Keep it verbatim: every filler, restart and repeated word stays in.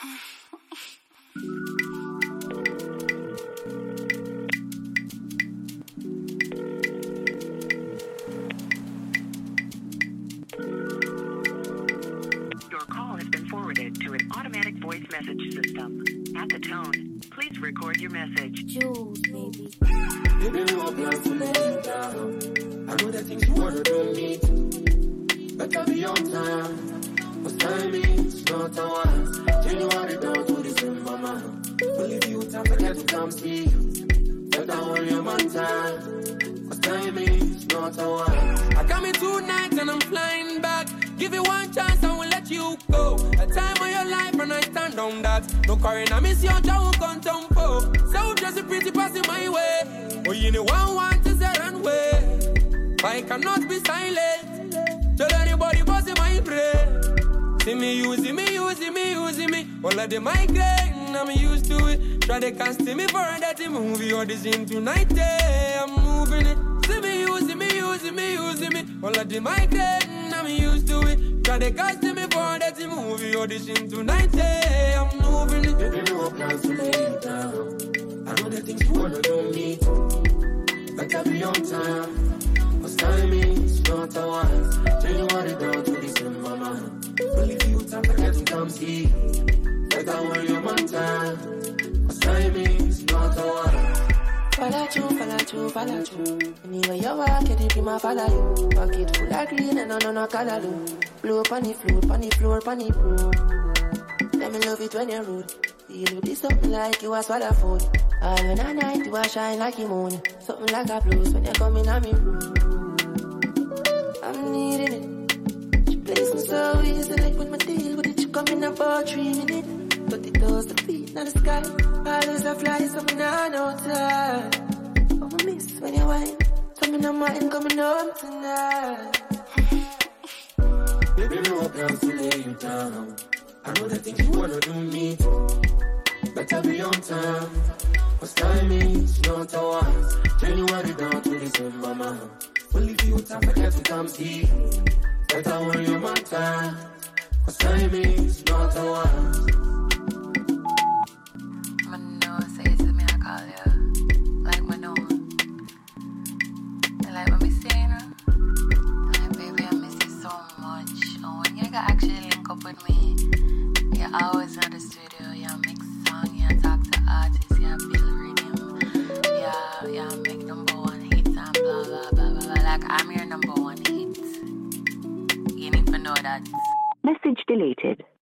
Your call has been forwarded to an automatic voice message system. At the tone, please record your message. Jules, baby. Baby, no plans to let you down. I know the things you wanna do me. Better be on time. Cause timing is not a once. January down to December, man. Believe you time forget to come see you. Better hold your man time. Cause timing is not a once. I got me two nights and I'm flying back. Give you one chance, I will let you go. A time of your life and I stand on that. No current, I miss your jaw, can't tempo. So just a pretty passing my way. Oh, you know one want to say and way. I cannot be silent. Tell anybody what's in my brain. See me using me, using me, using me. All of the migraine, I'm used to it. Try to cast me for a dirty movie. Audition tonight, eh, I'm moving it. See me using me, using me, using me. All of the migraine, I'm used to it. Try to cast me for a dirty movie. Audition tonight, eh, I'm moving it. Baby, no plans to lay you down. I know the things you wanna do me. Better be on time. Cause timing is not a once. January down to December, man. Believe you time forget to come see. Better hold your man time. Cause timing is not a once. Follow you, follow you, follow you. Anywhere you walk, it be my follow you. Pocket full of green and no no color blue. Blow up on the floor, on the floor, on the floor. Let me love it when you're rude. Feel with this something like you a swallow food. All when I night you a shine like the moon. Something like a blues when you come in on me room. I'm needing it. She plays me so easy like when my deal with it. You come in about three minutes. But it does the feet, not the sky. Always a fly, something I know time. Oh, I miss when you whine. Something on mine coming home tonight. Baby, no plans to lay you down. I know the things you wanna do me. Better be on time. Cause timing is not a once. January down to December, man. Believe you time forget to come see. Better hold your man time. Cause timing is not a once. Man, no, say it to me, I call you. Like, man, no. Like what me saying, no? Like, baby, I miss you so much. And when you can actually link up with me, you're always in the studio, you mix song, you talk to artists, you build rhythm, you, you make number one hits and blah, blah, blah, blah, blah. Like, I'm your number one hit. You need to know that. Message deleted.